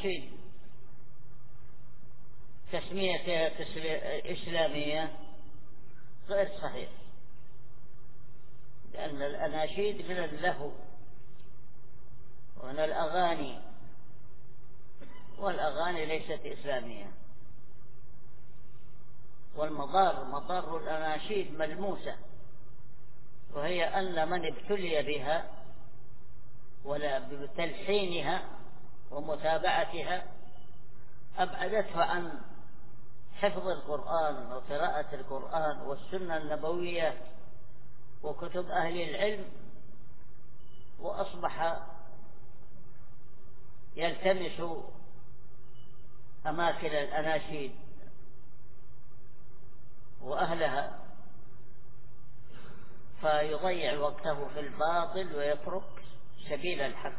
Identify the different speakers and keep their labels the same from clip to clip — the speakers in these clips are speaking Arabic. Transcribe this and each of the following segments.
Speaker 1: الأناشيد تسميتها إسلامية غير صحيح، لأن الأناشيد من اللهو ومن الأغاني، والأغاني ليست إسلامية. مضار الأناشيد ملموسة، وهي أن من ابتلي بها ولا بتلحينها ومتابعتها أبعدته عن حفظ القرآن وقراءة القرآن والسنة النبوية وكتب أهل العلم، وأصبح يلتمس أماكن الأناشيد وأهلها، فيضيع وقته في الباطل ويترك سبيل الحق.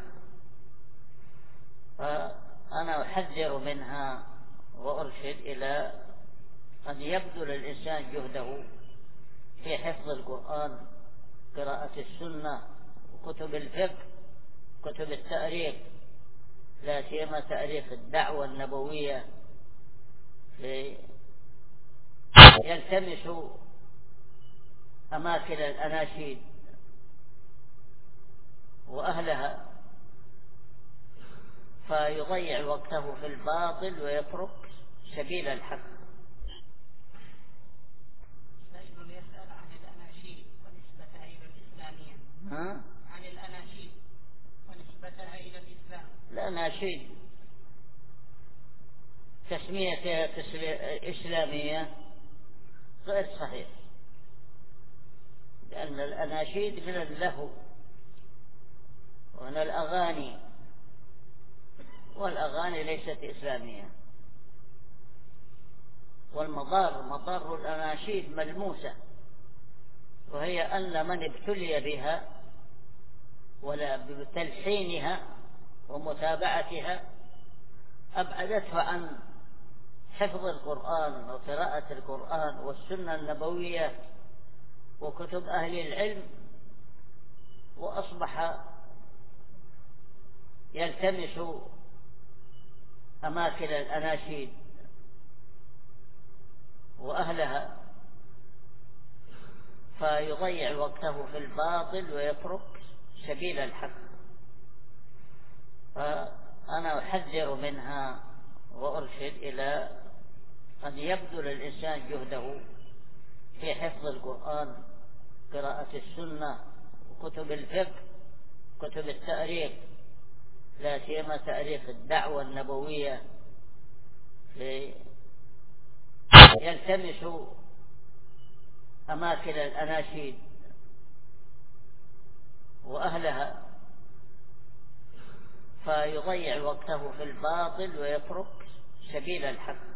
Speaker 1: فأنا أحذر منها وأرشد إلى أن يبذل الإنسان جهده في حفظ القرآن، قراءة السنة وكتب الفقه، كتب التاريخ، لا سيما تاريخ الدعوة النبوية، يلتمس أماكن الأناشيد وأهلها، فيضيع وقته في الباطل ويترك سبيل الحق.
Speaker 2: سائل يسأل عن الأناشيد ونسبتها إلى الإسلامية. عن الأناشيد ونسبتها إلى الإسلام.
Speaker 1: الأناشيد تسميتها إسلامية غير صحيح، لأن الأناشيد من اللهو ومن الأغاني، والأغاني ليست إسلامية. مضار الأناشيد ملموسة، وهي أن من ابتلي بها ولا بتلحينها ومتابعتها أبعدته عن حفظ القرآن وقراءة القرآن والسنة النبوية وكتب أهل العلم، وأصبح يلتمس أماكن الأناشيد وأهلها، فيضيع وقته في الباطل ويترك سبيل الحق. فأنا أحذر منها وأرشد إلى أن يبذل الإنسان جهده في حفظ القرآن، قراءة السنة وكتب الفقه، كتب التاريخ، لا سيما تاريخ الدعوة النبوية، يلتمس أماكن الأناشيد وأهلها، فيضيع وقته في الباطل ويترك سبيل الحق.